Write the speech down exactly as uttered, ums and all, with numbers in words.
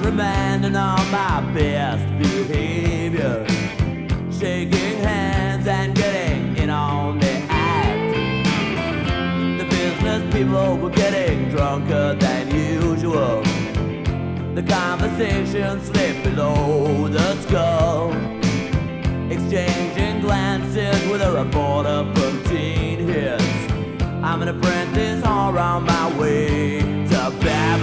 reminding on my best behavior, shaking hands and getting in on the act. The business people were getting drunker than usual. The conversation slipped below the skull, exchanging glances with a reporter from Teen Hits. I'm an apprentice